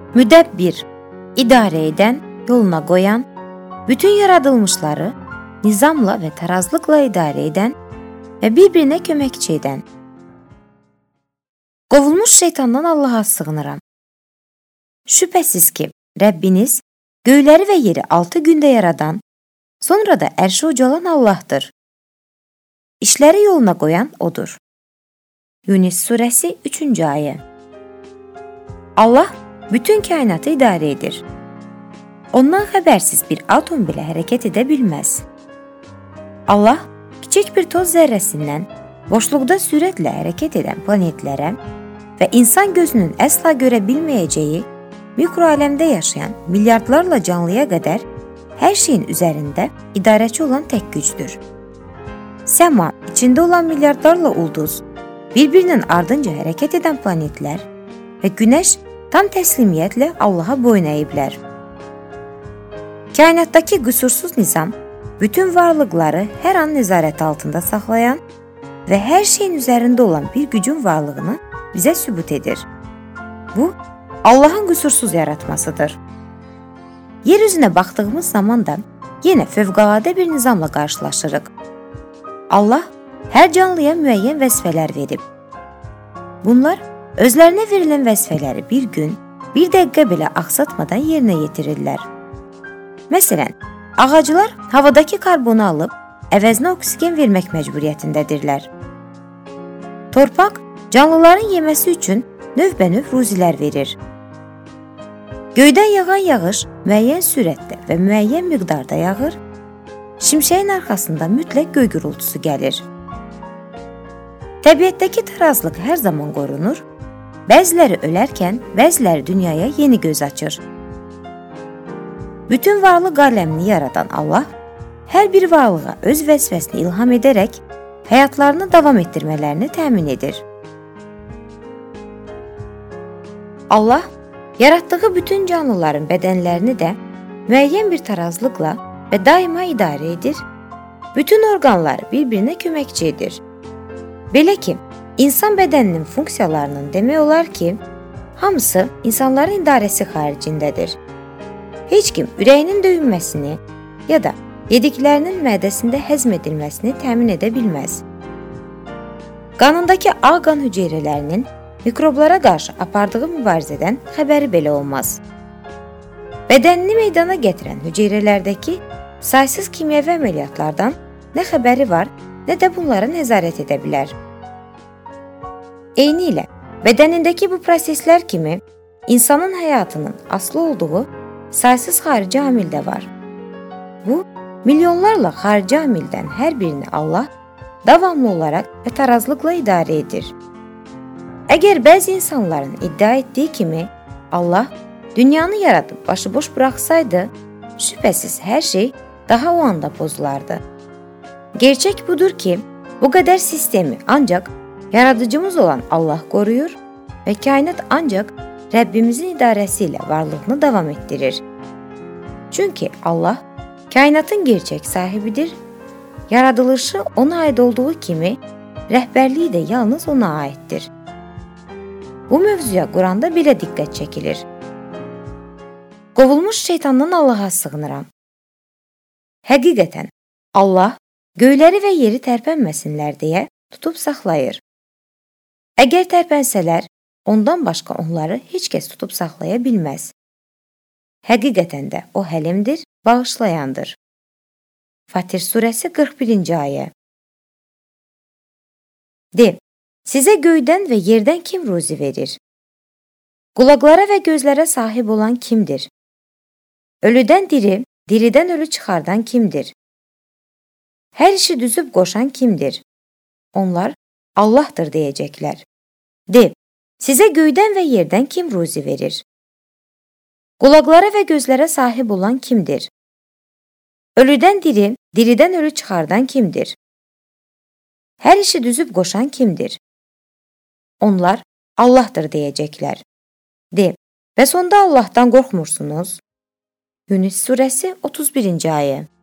müdebbir, idarə edən, yoluna qoyan, bütün yaradılmışları nizamla və tarazlıqla idarə edən və bir-birinə köməkçi edən. Qovulmuş şeytandan Allaha sığınıram. Şübhəsiz ki, Rəbbiniz göyləri və yeri 6 gündə yaradan, sonra da ərşi ucalan Allahdır. İşləri yoluna qoyan O'dur. Yunus surəsi 3-cü ayə. Allah bütün kainatı idarə edir. Ondan xəbərsiz bir atom belə hərəkət edə bilməz. Allah kiçik bir toz zərrəsindən boşluqda sürətlə hərəkət edən planetlərə və insan gözünün əsla görə bilməyəcəyi mikroaləmdə yaşayan milyardlarla canlıya qədər hər şeyin üzərində idarəçi olan tək gücdür. Səma, içində olan milyardlarla ulduz, bir-birinin ardınca hərəkət edən planetlər və Günəş tam təslimiyyətlə Allaha boyun əyiblər. Kainatdakı qüsursuz nizam bütün varlıqları hər an nəzarət altında saxlayan və hər şeyin üzərində olan bir gücün varlığını bizə sübut edir. Bu, Allahın qüsursuz yaratmasıdır. Yer üzünə baxdığımız zaman da yenə fövqəladə bir nizamla qarşılaşırıq. Allah hər canlıya müəyyən vəzifələr verib. Bunlar özlərinə verilən vəzifələri bir gün, bir dəqiqə belə axsatmadan yerinə yetirirlər. Məsələn, ağaclar havadakı karbonu alıb əvəzinə oksigen vermək məcburiyyətindədirlər. Torpaq canlıların yeməsi üçün növbənöv ruzilər verir. Göydən yağan yağış müəyyən sürətdə və müəyyən miqdarda yağır, şimşəyin arxasında mütləq göy gurultusu gəlir. Təbiətdəki tarazlıq hər zaman qorunur, bəziləri ölərkən, bəziləri dünyaya yeni göz açır. Bütün varlıq aləmini yaradan Allah, hər bir varlığa öz vəzifəsini ilham edərək, həyatlarını davam etdirmələrini təmin edir. Allah, yaratdığı bütün canlıların bədənlərini də müəyyən bir tarazlıqla və daima idarə edir, bütün orqanları bir-birinə köməkçi edir. Belə ki, insan bədəninin funksiyalarının demək olar ki, hamısı insanların idarəsi xaricindədir. Heç kim ürəyinin döyünməsini ya da yediklərinin mədəsində həzm edilməsini təmin edə bilməz. Qanındakı ağ qan hüceyrələrinin mikroblara qarşı apardığı mübarizədən xəbəri belə olmaz. Bədənini meydana gətirən hüceyrələrdəki saysız kimyəvi əməliyyatlardan nə xəbəri var, nə də bunlara nəzarət edə bilər. Eynilə, bədənindəki bu proseslər kimi insanın həyatının aslı olduğu saysız xarici amil də var. Bu, milyonlarla xarici amildən hər birini Allah davamlı olaraq və tarazlıqla idarə edir. Əgər bəzi insanların iddia etdiyi kimi Allah dünyanı yaradıb başıboş buraxsaydı, şübhəsiz hər şey daha o anda pozulardı. Gerçək budur ki, bu qədər sistemi ancaq yaradıcımız olan Allah qoruyur və kainat ancaq Rəbbimizin idarəsi ilə varlığını davam etdirir. Çünki Allah kainatın gerçək sahibidir, yaradılışı ona aid olduğu kimi rəhbərliyi də yalnız ona aiddir. Bu mövzuya Quranda belə diqqət çəkilir. Qovulmuş şeytandan Allaha sığınıram. Həqiqətən, Allah göyləri və yeri tərpənməsinlər deyə tutub saxlayır. Əgər tərpənsələr, ondan başqa onları heç kəs tutub saxlaya bilməz. Həqiqətən də o həlimdir, bağışlayandır. Fatir surəsi 41-ci ayə. De, sizə göydən və yerdən kim ruzi verir? Qulaqlara və gözlərə sahib olan kimdir? Ölüdən diri, diridən ölü çıxardan kimdir? Hər işi düzüb qoşan kimdir? Onlar Allahdır deyəcəklər. De, sizə göydən və yerdən kim ruzi verir? Qulaqlara və gözlərə sahib olan kimdir? Ölüdən diri, diridən ölü çıxardan kimdir? Hər işi düzüb qoşan kimdir? Onlar Allahdır deyəcəklər. De, bəs onda Allahdan qorxmursunuz? Yunus surəsi 31-ci ayə.